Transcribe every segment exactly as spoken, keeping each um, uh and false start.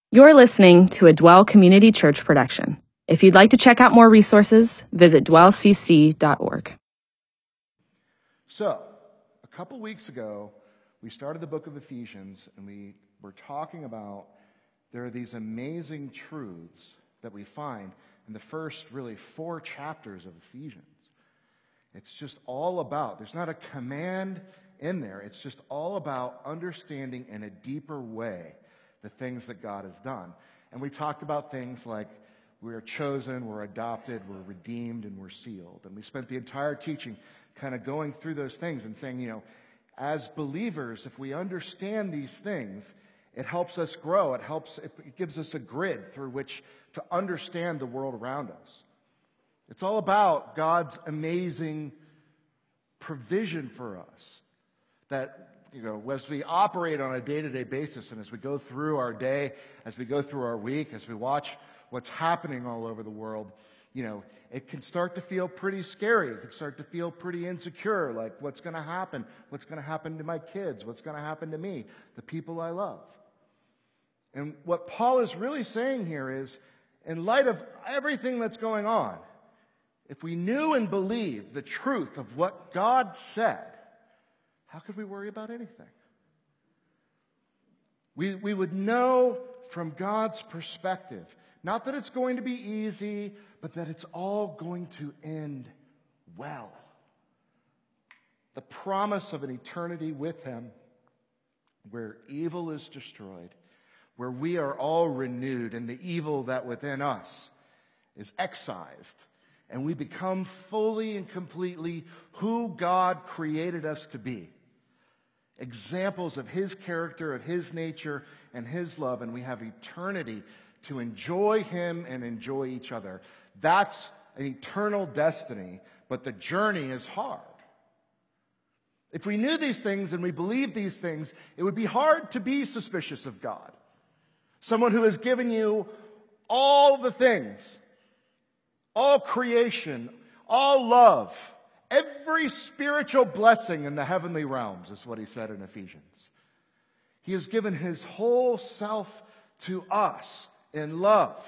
You're listening to a Dwell Community Church production. If you'd like to check out more resources, visit dwell c c dot org. So, a couple weeks ago, we started the book of Ephesians, and we were talking about there are these amazing truths that we find in the first, really, four chapters of Ephesians. It's just all about, there's not a command in there, it's just all about understanding in a deeper way the things that God has done. And we talked about things like we're chosen, we're adopted, we're redeemed, and we're sealed. And we spent the entire teaching kind of going through those things and saying, you know, as believers, if we understand these things, it helps us grow. It helps, it gives us a grid through which to understand the world around us. It's all about God's amazing provision for us. That, you know, as we operate on a day-to-day basis and as we go through our day, as we go through our week, as we watch what's happening all over the world, you know, it can start to feel pretty scary. It can start to feel pretty insecure, like what's going to happen? What's going to happen to my kids? What's going to happen to me? The people I love. And what Paul is really saying here is, in light of everything that's going on, if we knew and believed the truth of what God said, how could we worry about anything? We, we would know from God's perspective, not that it's going to be easy, but that it's all going to end well. The promise of an eternity with Him, where evil is destroyed, where we are all renewed, and the evil that within us is excised, and we become fully and completely who God created us to be. Examples of His character, of His nature, and His love, and we have eternity to enjoy Him and enjoy each other. That's an eternal destiny, but the journey is hard. If we knew these things and we believed these things, it would be hard to be suspicious of God. Someone who has given you all the things, all creation, all love, every spiritual blessing in the heavenly realms, is what he said in Ephesians. He has given His whole self to us in love.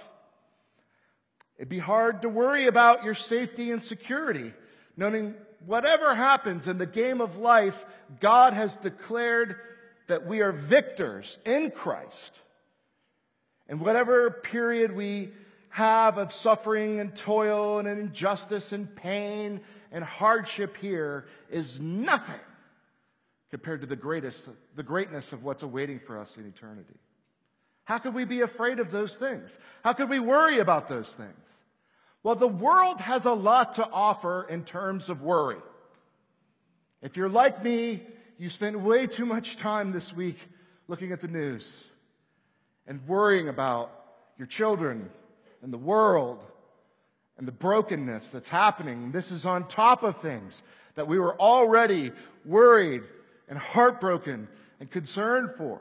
It'd be hard to worry about your safety and security, knowing whatever happens in the game of life, God has declared that we are victors in Christ. And whatever period we have of suffering and toil and injustice and pain and hardship here is nothing compared to the greatest, the greatness of what's awaiting for us in eternity. How could we be afraid of those things? How could we worry about those things? Well, the world has a lot to offer in terms of worry. If you're like me, you spent way too much time this week looking at the news and worrying about your children and the world and the brokenness that's happening. This is on top of things that we were already worried and heartbroken and concerned for.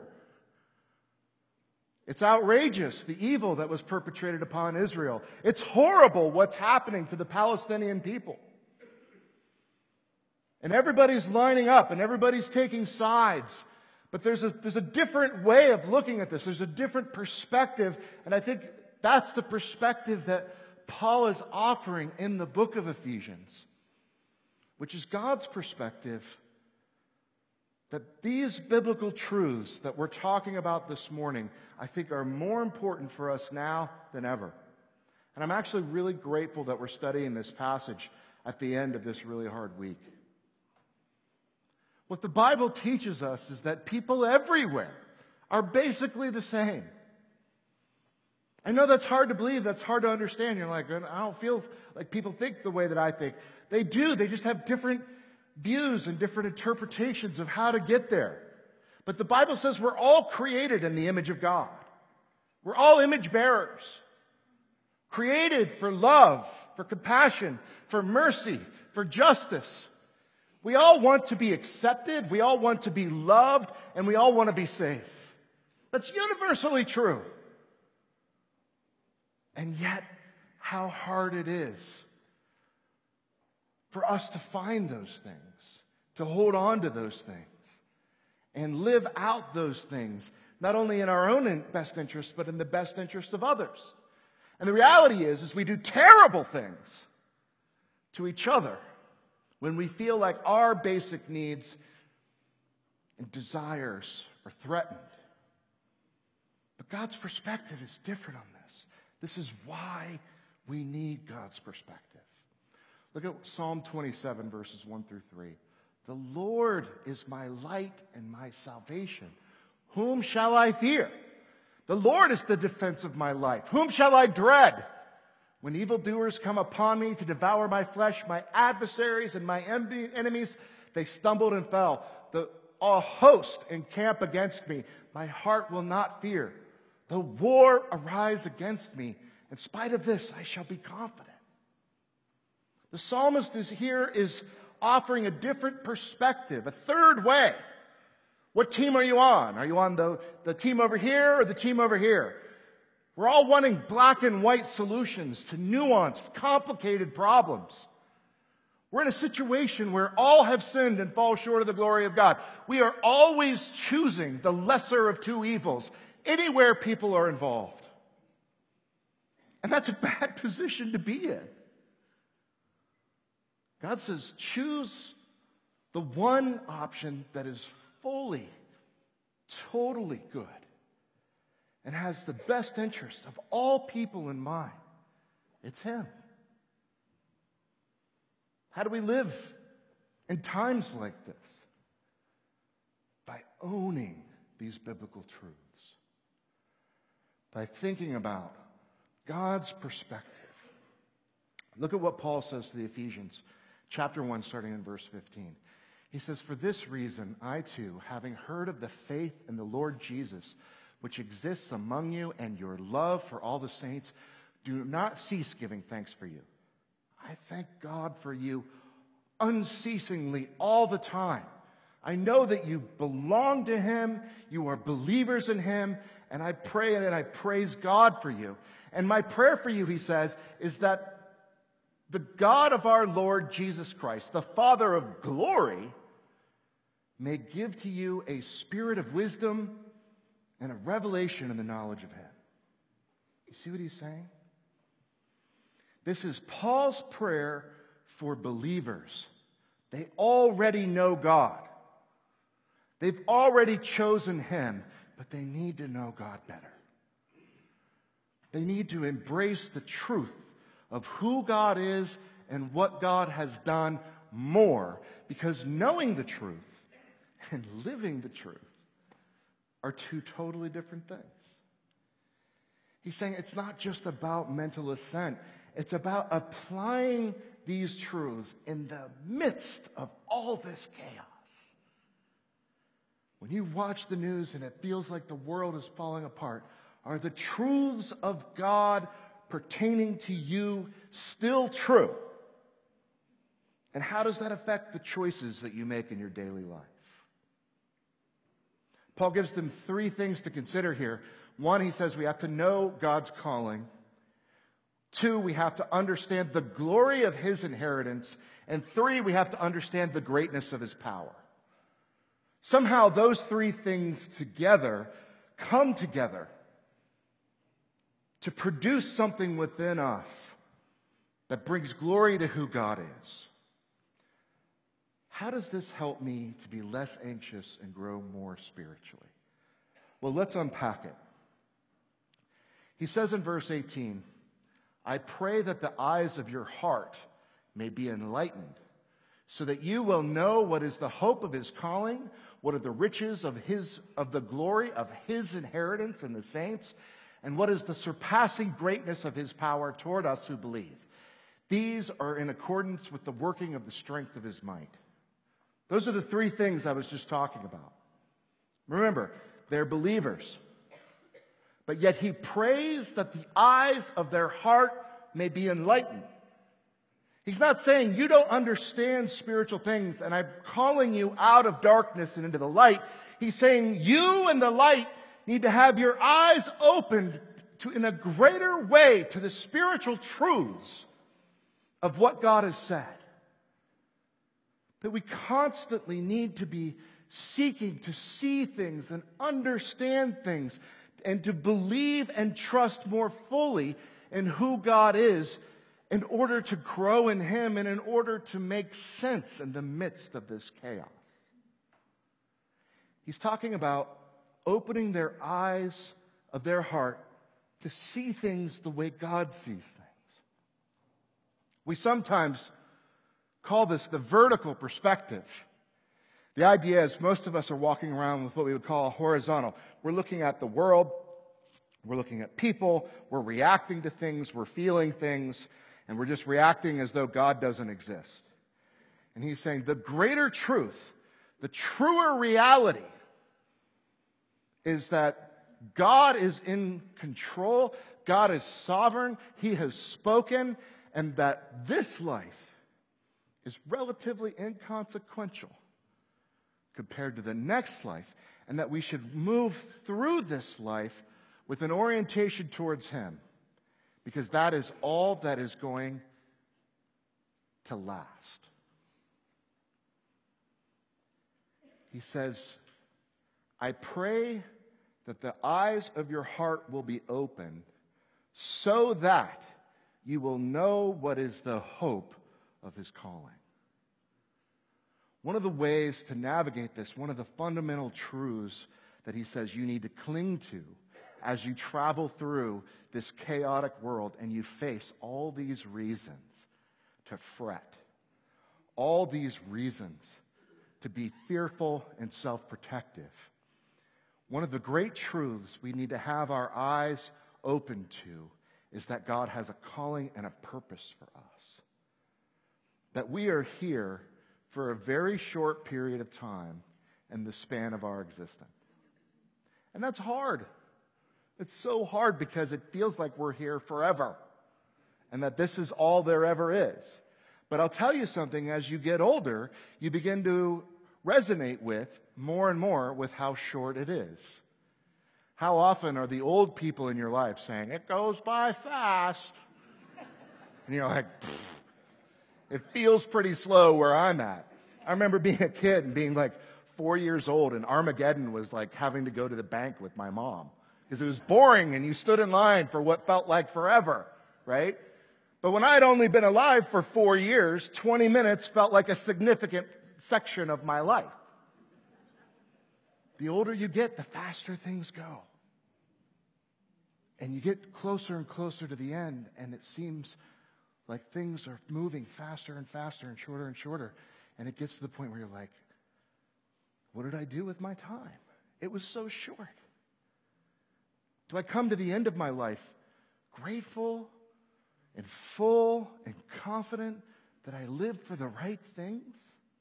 It's outrageous, the evil that was perpetrated upon Israel. It's horrible what's happening to the Palestinian people. And everybody's lining up and everybody's taking sides. But there's a, there's a different way of looking at this. There's a different perspective. And I think that's the perspective that Paul is offering in the book of Ephesians, which is God's perspective that these biblical truths that we're talking about this morning, I think, are more important for us now than ever. And I'm actually really grateful that we're studying this passage at the end of this really hard week. What the Bible teaches us is that people everywhere are basically the same. I know that's hard to believe, that's hard to understand. You're like, I don't feel like people think the way that I think. They do, they just have different views and different interpretations of how to get there. But the Bible says we're all created in the image of God. We're all image bearers. Created for love, for compassion, for mercy, for justice. We all want to be accepted, we all want to be loved, and we all want to be safe. That's universally true. And yet, how hard it is for us to find those things, to hold on to those things, and live out those things not only in our own best interest, but in the best interest of others. And the reality is, is we do terrible things to each other when we feel like our basic needs and desires are threatened. But God's perspective is different on this. This is why we need God's perspective. Look at Psalm twenty-seven, verses one through three. The Lord is my light and my salvation. Whom shall I fear? The Lord is the defense of my life. Whom shall I dread? When evildoers come upon me to devour my flesh, my adversaries and my enemies, they stumbled and fell. The a host encamp against me. My heart will not fear. Though war arise against me, in spite of this, I shall be confident. The psalmist is here is offering a different perspective, a third way. What team are you on? Are you on the, the team over here or the team over here? We're all wanting black and white solutions to nuanced, complicated problems. We're in a situation where all have sinned and fall short of the glory of God. We are always choosing the lesser of two evils anywhere people are involved. And that's a bad position to be in. God says, choose the one option that is fully, totally good and has the best interest of all people in mind. It's Him. How do we live in times like this? By owning these biblical truths. By thinking about God's perspective. Look at what Paul says to the Ephesians, chapter one, starting in verse fifteen. He says, "For this reason, I too, having heard of the faith in the Lord Jesus, which exists among you, and your love for all the saints, do not cease giving thanks for you. I thank God for you unceasingly all the time. I know that you belong to Him, you are believers in Him, and I pray and I praise God for you. And my prayer for you," he says, "is that the God of our Lord Jesus Christ, the Father of glory, may give to you a spirit of wisdom and a revelation in the knowledge of Him." You see what he's saying? This is Paul's prayer for believers. They already know God. They've already chosen Him, but they need to know God better. They need to embrace the truth of who God is and what God has done more, because knowing the truth and living the truth are two totally different things. He's saying it's not just about mental assent. It's about applying these truths in the midst of all this chaos. When you watch the news and it feels like the world is falling apart, are the truths of God pertaining to you still true? And how does that affect the choices that you make in your daily life? Paul gives them three things to consider here. One, he says we have to know God's calling. Two, we have to understand the glory of His inheritance. And three, we have to understand the greatness of His power. Somehow those three things together come together to produce something within us that brings glory to who God is. How does this help me to be less anxious and grow more spiritually? Well, let's unpack it. He says in verse eighteen, "I pray that the eyes of your heart may be enlightened, so that you will know what is the hope of His calling, what are the riches of his of the glory of His inheritance in the saints, and what is the surpassing greatness of His power toward us who believe. These are in accordance with the working of the strength of His might." Those are the three things I was just talking about. Remember, they're believers. But yet he prays that the eyes of their heart may be enlightened. He's not saying you don't understand spiritual things and I'm calling you out of darkness and into the light. He's saying you and the light need to have your eyes opened to, in a greater way, to the spiritual truths of what God has said. That we constantly need to be seeking to see things and understand things and to believe and trust more fully in who God is in order to grow in Him and in order to make sense in the midst of this chaos. He's talking about opening their eyes of their heart to see things the way God sees things. We sometimes call this the vertical perspective. The idea is most of us are walking around with what we would call horizontal. We're looking at the world, we're looking at people, we're reacting to things, we're feeling things, and we're just reacting as though God doesn't exist. And he's saying the greater truth, the truer reality, is that God is in control, God is sovereign, He has spoken, and that this life is relatively inconsequential compared to the next life, and that we should move through this life with an orientation towards Him, because that is all that is going to last. He says, I pray that the eyes of your heart will be open so that you will know what is the hope of His calling. One of the ways to navigate this, one of the fundamental truths that he says you need to cling to as you travel through this chaotic world and you face all these reasons to fret, all these reasons to be fearful and self-protective. One of the great truths we need to have our eyes open to is that God has a calling and a purpose for us. That we are here for a very short period of time in the span of our existence. And that's hard. It's so hard because it feels like we're here forever and that this is all there ever is. But I'll tell you something, as you get older, you begin to resonate with more and more with how short it is. How often are the old people in your life saying, it goes by fast? And you're like, pfft. It feels pretty slow where I'm at. I remember being a kid and being like four years old, and Armageddon was like having to go to the bank with my mom because it was boring and you stood in line for what felt like forever, right? But when I had only been alive for four years, twenty minutes felt like a significant section of my life. The older you get, the faster things go. And you get closer and closer to the end, and it seems like things are moving faster and faster and shorter and shorter. And it gets to the point where you're like, what did I do with my time? It was so short. Do I come to the end of my life grateful and full and confident that I lived for the right things?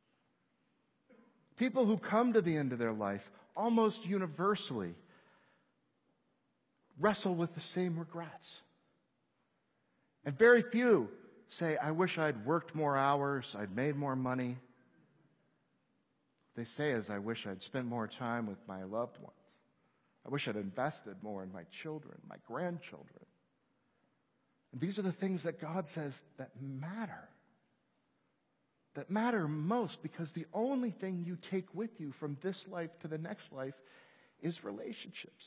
People who come to the end of their life almost universally wrestle with the same regrets. And very few say, I wish I'd worked more hours, I'd made more money. They say is, I wish I'd spent more time with my loved ones. I wish I'd invested more in my children, my grandchildren. And these are the things that God says that matter. That matter most, because the only thing you take with you from this life to the next life is relationships.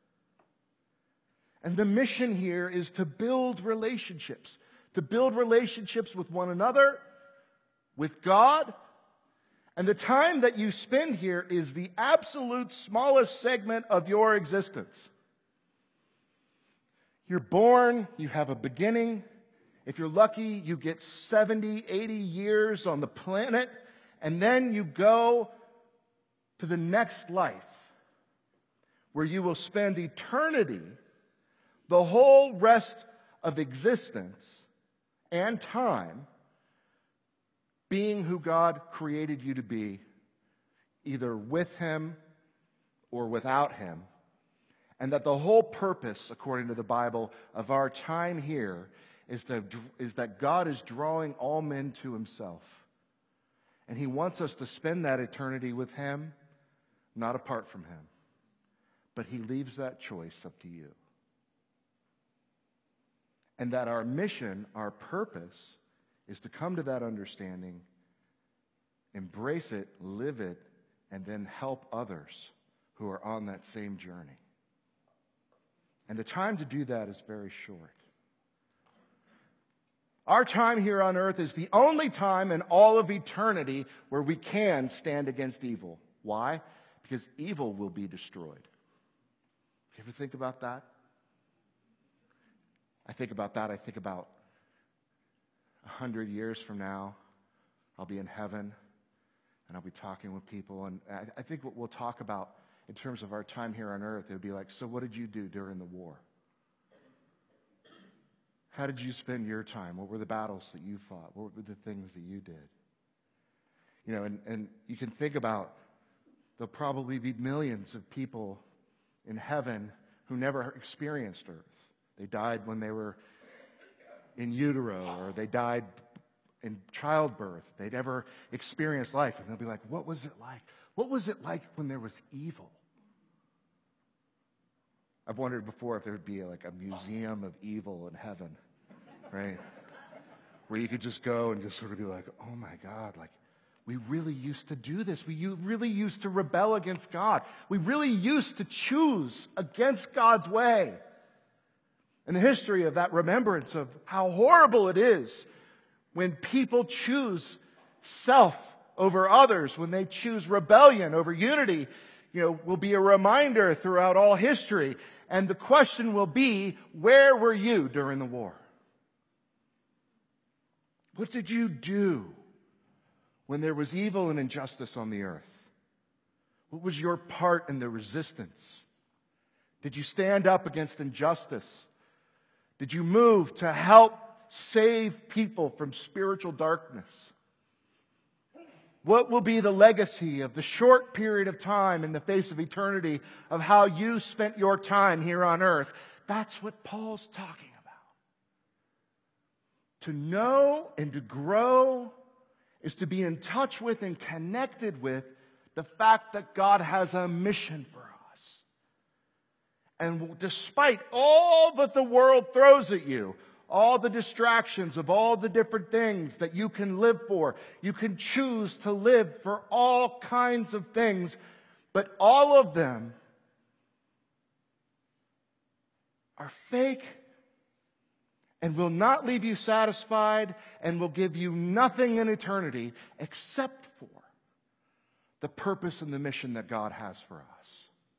And the mission here is to build relationships. To build relationships with one another, with God. And the time that you spend here is the absolute smallest segment of your existence. You're born, you have a beginning. If you're lucky, you get seventy, eighty years on the planet, and then you go to the next life, where you will spend eternity, the whole rest of existence and time, being who God created you to be, either with Him or without Him. And that the whole purpose, according to the Bible, of our time here is that, is that God is drawing all men to Himself. And He wants us to spend that eternity with Him, not apart from Him. But He leaves that choice up to you. And that our mission, our purpose, is to come to that understanding, embrace it, live it, and then help others who are on that same journey. And the time to do that is very short. Our time here on earth is the only time in all of eternity where we can stand against evil. Why? Because evil will be destroyed. You ever think about that? I think about that. I think about a hundred years from now, I'll be in heaven, and I'll be talking with people. And I, I think what we'll talk about in terms of our time here on earth, it would be like, so what did you do during the war? How did you spend your time? What were the battles that you fought? What were the things that you did? You know, and, and you can think about, there'll probably be millions of people in heaven who never experienced earth. They died when they were in utero, or they died in childbirth. They never experienced life. And they'll be like, what was it like? What was it like when there was evil? I've wondered before if there would be like a museum of evil in heaven, right? Where you could just go and just sort of be like, oh my God, like, we really used to do this. We really used to rebel against God. We really used to choose against God's way. And the history of that remembrance of how horrible it is when people choose self over others, when they choose rebellion over unity, you know, will be a reminder throughout all history. And the question will be, where were you during the war? What did you do when there was evil and injustice on the earth? What was your part in the resistance? Did you stand up against injustice? Did you move to help save people from spiritual darkness? What will be the legacy of the short period of time in the face of eternity of how you spent your time here on earth? That's what Paul's talking about. To know and to grow is to be in touch with and connected with the fact that God has a mission for us. And despite all that the world throws at you, all the distractions of all the different things that you can live for, you can choose to live for all kinds of things, but all of them are fake and will not leave you satisfied and will give you nothing in eternity except for the purpose and the mission that God has for us.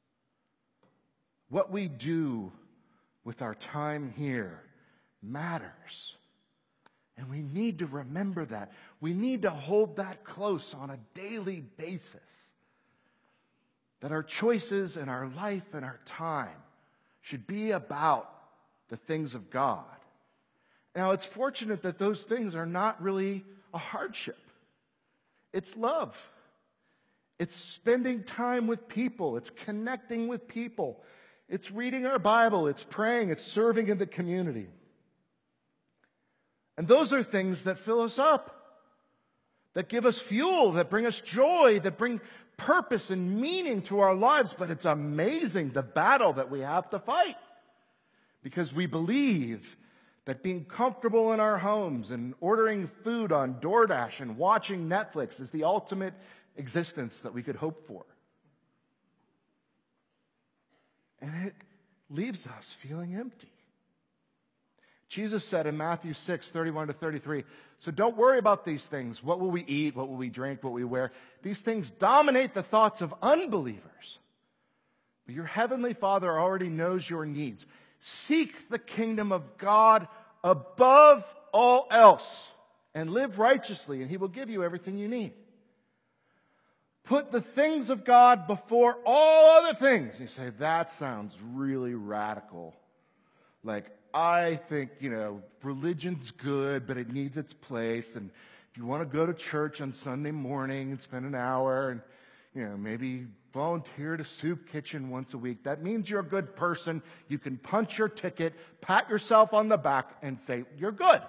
What we do with our time here matters. And we need to remember that. We need to hold that close on a daily basis. That our choices and our life and our time should be about the things of God. Now, it's fortunate that those things are not really a hardship. It's love. It's spending time with people. It's connecting with people. It's reading our Bible. It's praying. It's serving in the community. And those are things that fill us up, that give us fuel, that bring us joy, that bring purpose and meaning to our lives. But it's amazing the battle that we have to fight, because we believe that being comfortable in our homes and ordering food on DoorDash and watching Netflix is the ultimate existence that we could hope for. And it leaves us feeling empty. Jesus said in Matthew six, thirty-one to thirty-three, so don't worry about these things. What will we eat? What will we drink? What will we wear? These things dominate the thoughts of unbelievers. But your heavenly Father already knows your needs. Seek the kingdom of God above all else and live righteously, and He will give you everything you need. Put the things of God before all other things. You say, that sounds really radical. Like, I think, you know, religion's good, but it needs its place. And if you want to go to church on Sunday morning and spend an hour and, you know, maybe volunteer at a soup kitchen once a week, that means you're a good person. You can punch your ticket, pat yourself on the back, and say, you're good.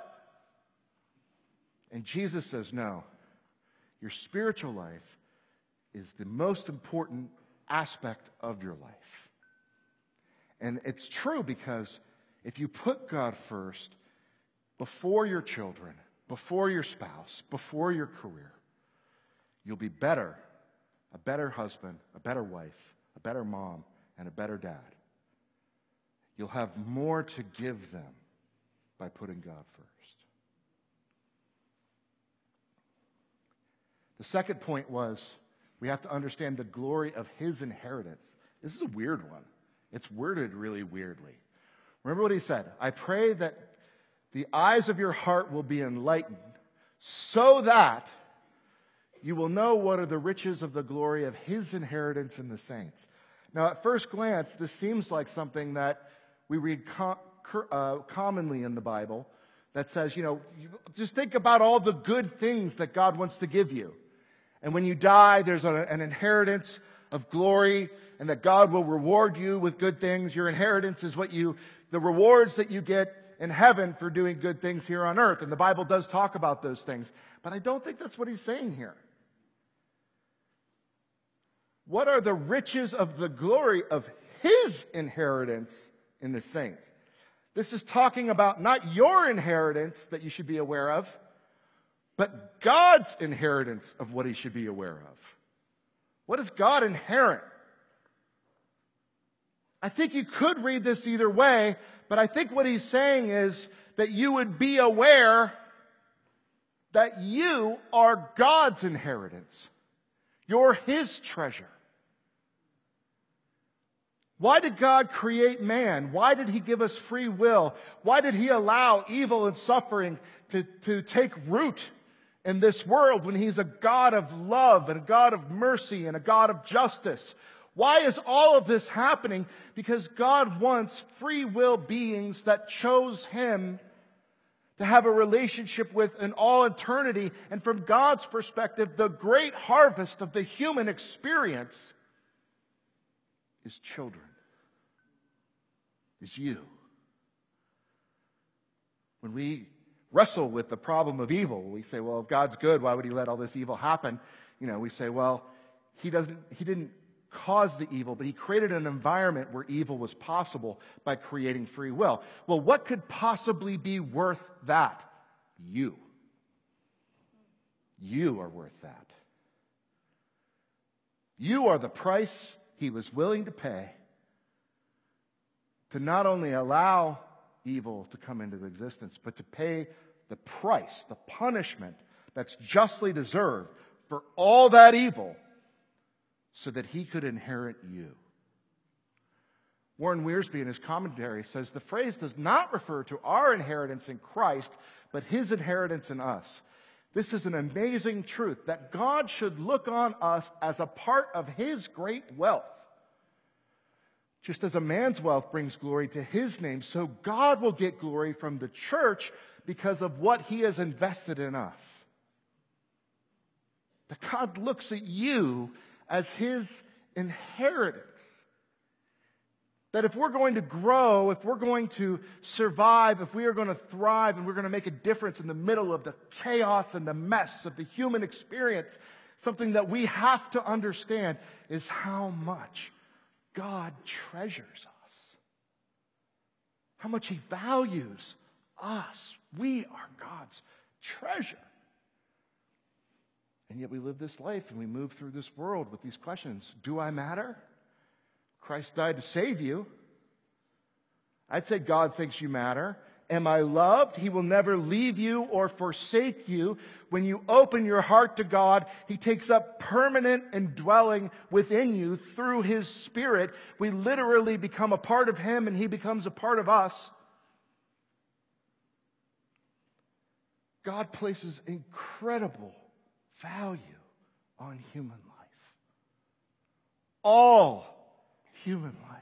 And Jesus says, no, your spiritual life is the most important aspect of your life. And it's true, because if you put God first before your children, before your spouse, before your career, you'll be better a better husband, a better wife, a better mom, and a better dad. You'll have more to give them by putting God first. The second point was we have to understand the glory of his inheritance. This is a weird one. It's worded really weirdly. Remember what he said, I pray that the eyes of your heart will be enlightened so that you will know what are the riches of the glory of his inheritance in the saints. Now, at first glance, this seems like something that we read com- uh, commonly in the Bible that says, you know, you just think about all the good things that God wants to give you. And when you die, there's a, an inheritance of glory, and that God will reward you with good things. Your inheritance is what you, the rewards that you get in heaven for doing good things here on earth. And the Bible does talk about those things. But I don't think that's what he's saying here. What are the riches of the glory of his inheritance in the saints? This is talking about not your inheritance that you should be aware of, but God's inheritance of what he should be aware of. What does God inherit? I think you could read this either way, but I think what he's saying is that you would be aware that you are God's inheritance. You're his treasure. Why did God create man? Why did he give us free will? Why did he allow evil and suffering to, to take root in this world when he's a God of love and a God of mercy and a God of justice? Why is all of this happening? Because God wants free will beings that chose him to have a relationship with in all eternity. And from God's perspective, the great harvest of the human experience is children, is you. When we wrestle with the problem of evil, we say, well, if God's good, why would he let all this evil happen? You know, we say, well, he doesn't, he didn't cause the evil, but he created an environment where evil was possible by creating free will. Well, what could possibly be worth that? You. You are worth that. You are the price he was willing to pay to not only allow evil to come into existence, but to pay the price, the punishment that's justly deserved for all that evil so that he could inherit you. Warren Wiersbe in his commentary says the phrase does not refer to our inheritance in Christ, but his inheritance in us. This is an amazing truth, that God should look on us as a part of his great wealth. Just as a man's wealth brings glory to his name, so God will get glory from the church because of what he has invested in us. That God looks at you as his inheritance. That if we're going to grow, if we're going to survive, if we are going to thrive, and we're going to make a difference in the middle of the chaos and the mess of the human experience, something that we have to understand is how much God treasures us. How much he values us. We are God's treasure. And yet we live this life and we move through this world with these questions. Do I matter? Christ died to save you. I'd say God thinks you matter. Am I loved? He will never leave you or forsake you. When you open your heart to God, he takes up permanent indwelling within you through his Spirit. We literally become a part of him and he becomes a part of us. God places incredible value on human life. All human life.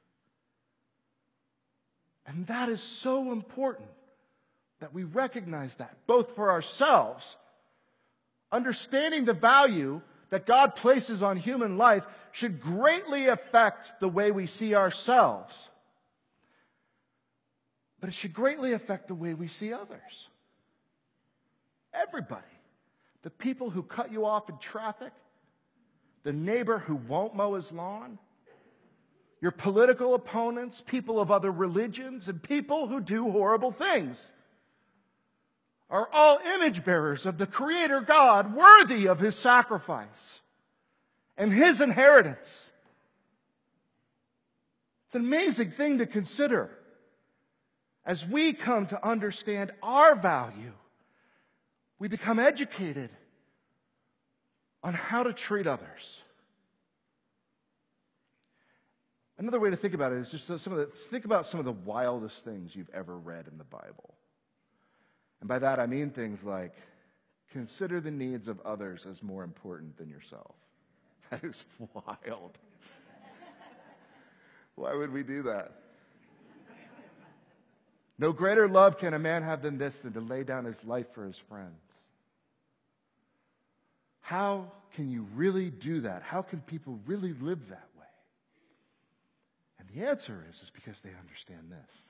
And that is so important that we recognize that, both for ourselves, understanding the value that God places on human life should greatly affect the way we see ourselves. But it should greatly affect the way we see others. Everybody. The people who cut you off in traffic, the neighbor who won't mow his lawn, your political opponents, people of other religions, and people who do horrible things are all image bearers of the Creator God, worthy of his sacrifice. and his inheritance. It's an amazing thing to consider. As we come to understand our value, we become educated on how to treat others. Another way to think about it is just some of the, think about some of the wildest things you've ever read in the Bible. And by that I mean things like, consider the needs of others as more important than yourself. That is wild. Why would we do that? No greater love can a man have than this, than to lay down his life for his friends. How can you really do that? How can people really live that way? And the answer is, is because they understand this.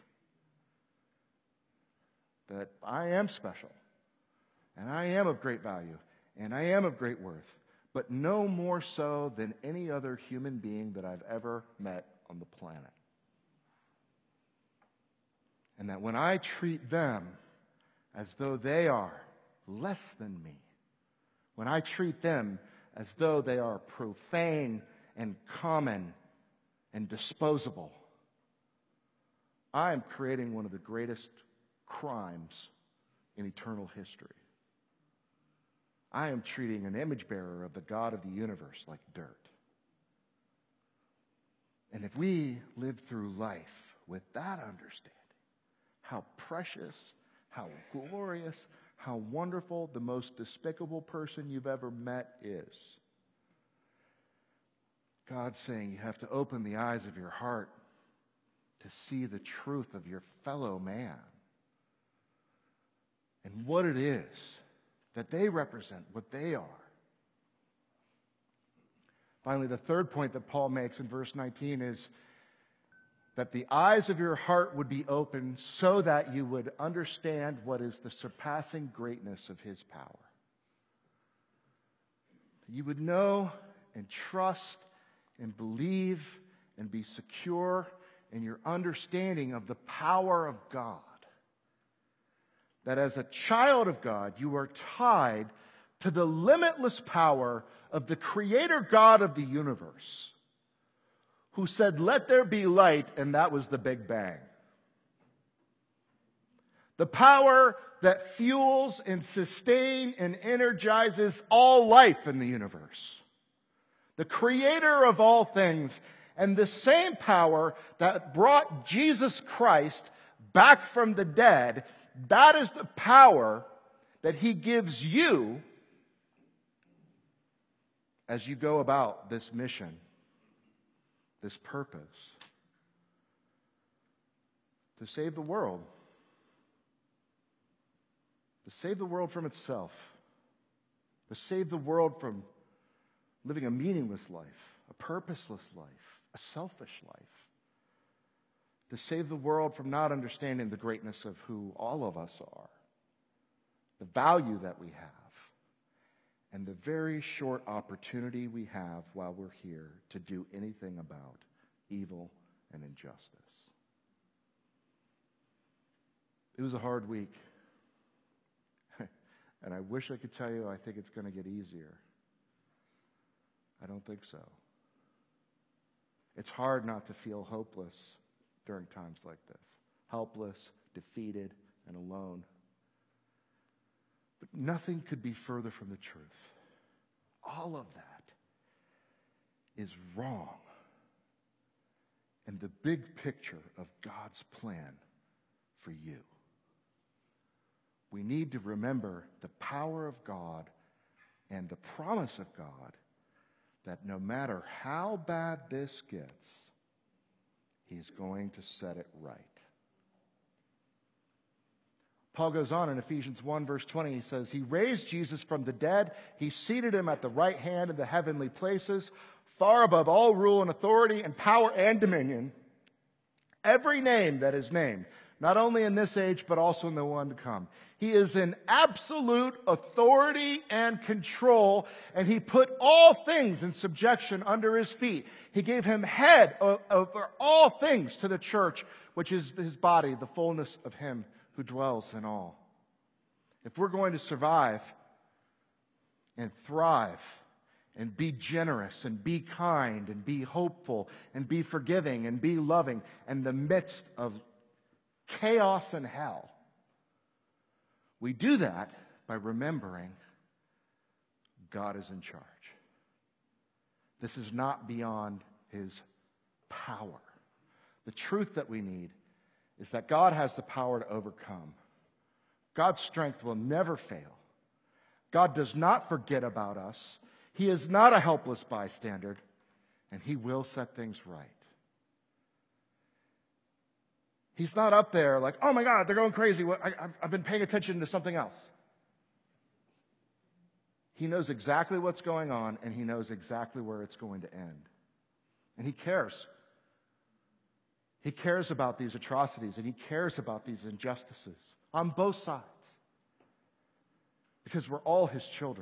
That I am special, and I am of great value, and I am of great worth, but no more so than any other human being that I've ever met on the planet. And that when I treat them as though they are less than me, when I treat them as though they are profane and common and disposable, I am creating one of the greatest crimes in eternal history. I am treating an image bearer of the God of the universe like dirt. And if we live through life with that understanding, how precious, how glorious, how wonderful the most despicable person you've ever met is. God's saying you have to open the eyes of your heart to see the truth of your fellow man and what it is that they represent, what they are. Finally, the third point that Paul makes in verse nineteen is that the eyes of your heart would be open so that you would understand what is the surpassing greatness of his power. You would know and trust and believe and be secure in your understanding of the power of God. That as a child of God, you are tied to the limitless power of the Creator God of the universe, who said, "Let there be light," and that was the Big Bang. The power that fuels and sustains and energizes all life in the universe. The Creator of all things, and the same power that brought Jesus Christ back from the dead, that is the power that He gives you as you go about this mission, this purpose, to save the world, to save the world from itself, to save the world from living a meaningless life, a purposeless life, a selfish life, to save the world from not understanding the greatness of who all of us are, the value that we have, and the very short opportunity we have while we're here to do anything about evil and injustice. It was a hard week. And I wish I could tell you I think it's going to get easier. I don't think so. It's hard not to feel hopeless during times like this. Helpless, defeated, and alone. But nothing could be further from the truth. All of that is wrong. And the big picture of God's plan for you. We need to remember the power of God and the promise of God that no matter how bad this gets, He's going to set it right. Paul goes on in Ephesians one, verse twenty. He says, He raised Jesus from the dead. He seated Him at the right hand in the heavenly places, far above all rule and authority and power and dominion. Every name that is named, not only in this age, but also in the one to come. He is in absolute authority and control, and He put all things in subjection under His feet. He gave Him head over all things to the church, which is His body, the fullness of Him who dwells in all. If we're going to survive and thrive and be generous and be kind and be hopeful and be forgiving and be loving in the midst of chaos and hell. We do that by remembering God is in charge. This is not beyond his power. The truth that we need is that God has the power to overcome. God's strength will never fail. God does not forget about us. He is not a helpless bystander, and he will set things right. He's not up there like, oh my God, they're going crazy. I, I've been paying attention to something else. He knows exactly what's going on, and he knows exactly where it's going to end. And he cares. He cares about these atrocities, and he cares about these injustices on both sides. Because we're all his children.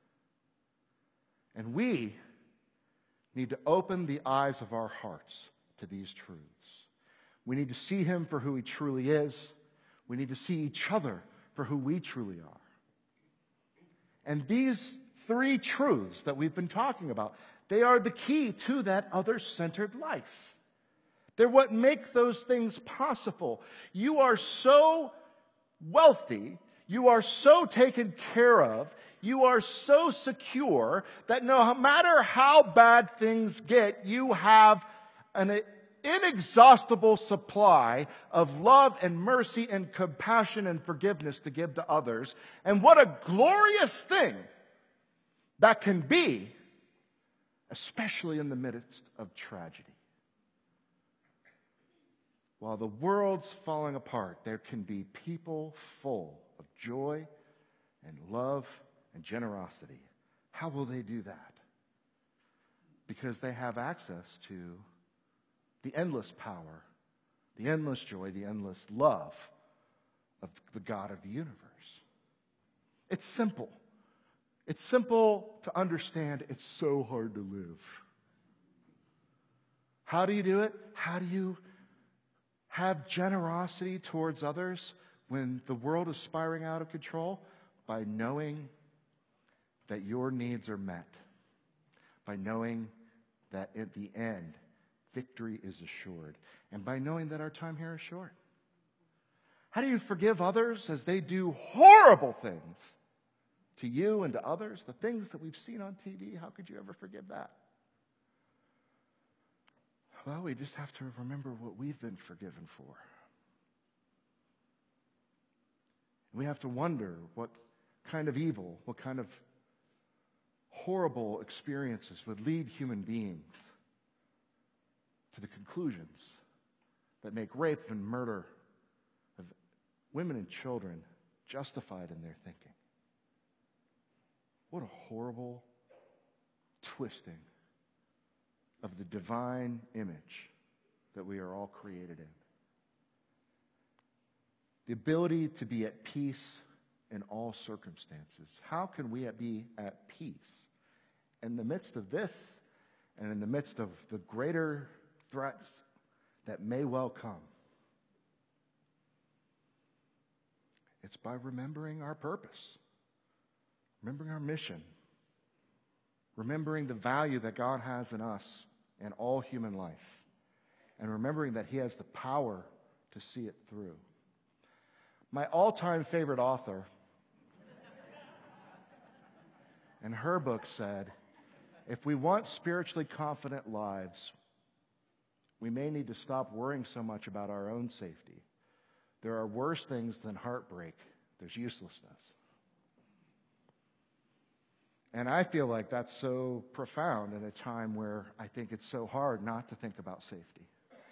And we need to open the eyes of our hearts to these truths. We need to see him for who he truly is. We need to see each other for who we truly are. And these three truths that we've been talking about, they are the key to that other-centered life. They're what make those things possible. You are so wealthy, you are so taken care of, you are so secure that no matter how bad things get, you have an inexhaustible supply of love and mercy and compassion and forgiveness to give to others. And what a glorious thing that can be, especially in the midst of tragedy. While the world's falling apart, there can be people full of joy and love and generosity. How will they do that? Because they have access to the endless power, the endless joy, the endless love of the God of the universe. It's simple. It's simple to understand. It's so hard to live. How do you do it? How do you have generosity towards others when the world is spiraling out of control? By knowing that your needs are met. By knowing that at the end, victory is assured. And by knowing that our time here is short. How do you forgive others as they do horrible things to you and to others? The things that we've seen on T V, how could you ever forgive that? Well, we just have to remember what we've been forgiven for. We have to wonder what kind of evil, what kind of horrible experiences would lead human beings to the conclusions that make rape and murder of women and children justified in their thinking. What a horrible twisting of the divine image that we are all created in. The ability to be at peace in all circumstances. How can we be at peace in the midst of this and in the midst of the greater threats that may well come? It's by remembering our purpose, remembering our mission, remembering the value that God has in us and all human life, and remembering that he has the power to see it through. My all-time favorite author, in her book said, if we want spiritually confident lives, we may need to stop worrying so much about our own safety. There are worse things than heartbreak. There's uselessness. And I feel like that's so profound in a time where I think it's so hard not to think about safety.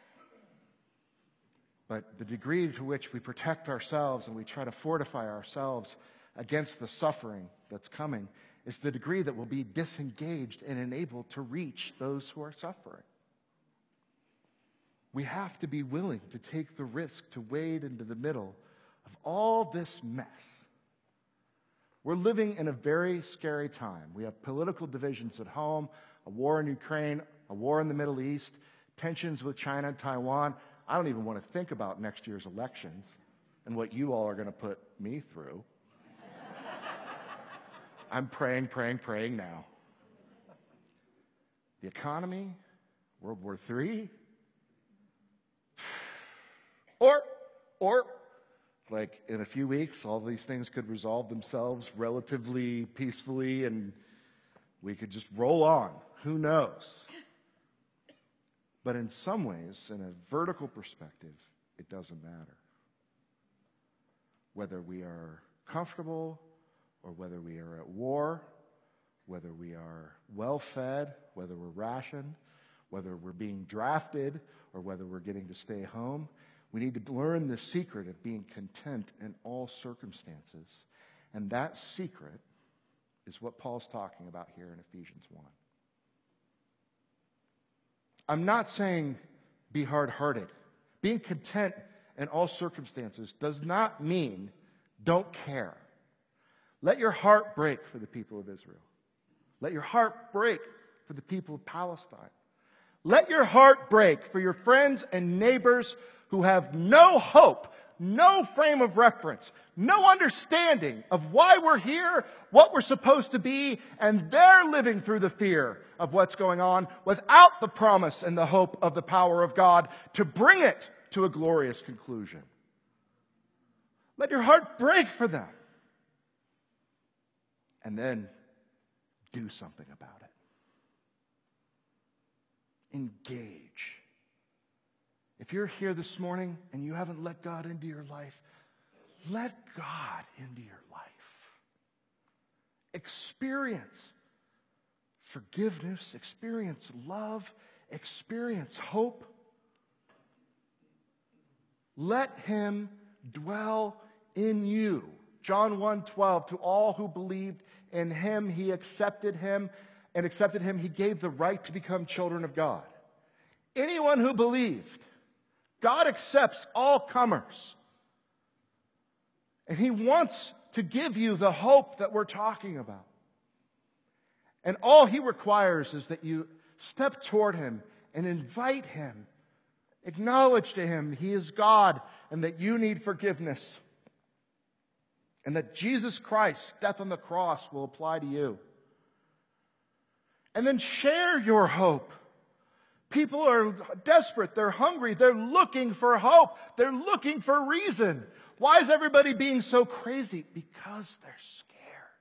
But the degree to which we protect ourselves and we try to fortify ourselves against the suffering that's coming is the degree that we'll be disengaged and unable to reach those who are suffering. We have to be willing to take the risk to wade into the middle of all this mess. We're living in a very scary time. We have political divisions at home, a war in Ukraine, a war in the Middle East, tensions with China and Taiwan. I don't even want to think about next year's elections and what you all are going to put me through. I'm praying, praying, praying now. The economy? World War Three? Or, or, like in a few weeks, all these things could resolve themselves relatively peacefully and we could just roll on. Who knows? But in some ways, in a vertical perspective, it doesn't matter. Whether we are comfortable or whether we are at war, whether we are well-fed, whether we're rationed, whether we're being drafted, or whether we're getting to stay home, we need to learn the secret of being content in all circumstances. And that secret is what Paul's talking about here in Ephesians one. I'm not saying be hard-hearted. Being content in all circumstances does not mean don't care. Let your heart break for the people of Israel. Let your heart break for the people of Palestine. Let your heart break for your friends and neighbors who have no hope, no frame of reference, no understanding of why we're here, what we're supposed to be, and they're living through the fear of what's going on without the promise and the hope of the power of God to bring it to a glorious conclusion. Let your heart break for them. And then do something about it. Engage. If you're here this morning and you haven't let God into your life, let God into your life. Experience forgiveness, experience love, experience hope. Let him dwell in you. John one twelve, to all who believed in him, he accepted him, and accepted him, he gave the right to become children of God. Anyone who believed, God accepts all comers. And he wants to give you the hope that we're talking about. And all he requires is that you step toward him and invite him. Acknowledge to him he is God and that you need forgiveness. And that Jesus Christ's death on the cross will apply to you. And then share your hope. People are desperate. They're hungry. They're looking for hope. They're looking for reason. Why is everybody being so crazy? Because they're scared.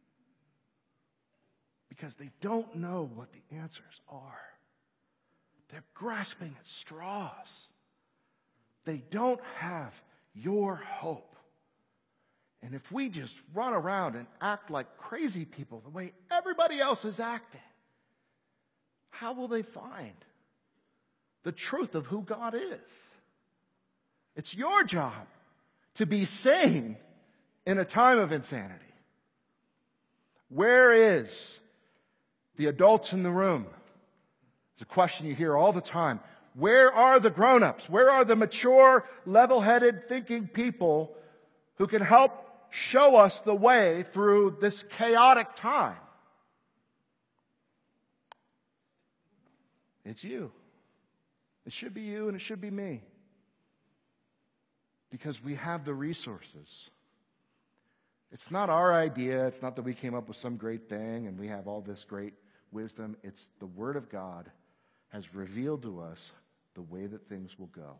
Because they don't know what the answers are. They're grasping at straws. They don't have your hope. And if we just run around and act like crazy people the way everybody else is acting, how will they find the truth of who God is? It's your job to be sane in a time of insanity. Where is the adults in the room? It's a question you hear all the time. Where are the grown-ups? Where are the mature, level-headed, thinking people who can help show us the way through this chaotic time? It's you. It should be you and it should be me. Because we have the resources. It's not our idea. It's not that we came up with some great thing and we have all this great wisdom. It's the Word of God has revealed to us the way that things will go.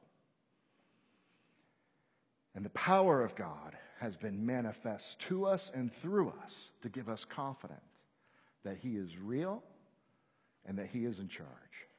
And the power of God has been manifest to us and through us to give us confidence that he is real and that he is in charge.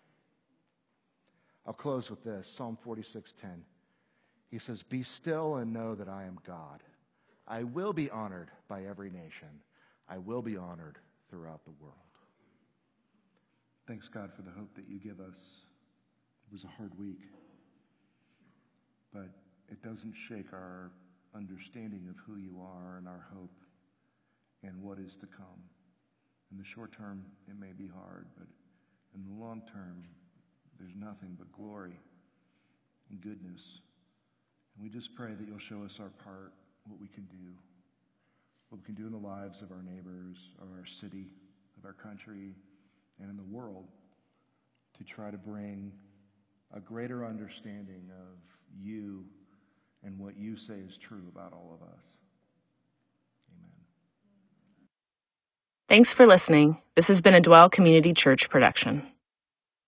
I'll close with this, Psalm forty-six ten. He says, "Be still and know that I am God. I will be honored by every nation. I will be honored throughout the world." Thanks, God, for the hope that you give us. It was a hard week, but it doesn't shake our understanding of who you are and our hope and what is to come. In the short term, it may be hard, but in the long term, there's nothing but glory and goodness. And we just pray that you'll show us our part, what we can do, what we can do in the lives of our neighbors, of our city, of our country, and in the world to try to bring a greater understanding of you and what you say is true about all of us. Thanks for listening. This has been a Dwell Community Church production.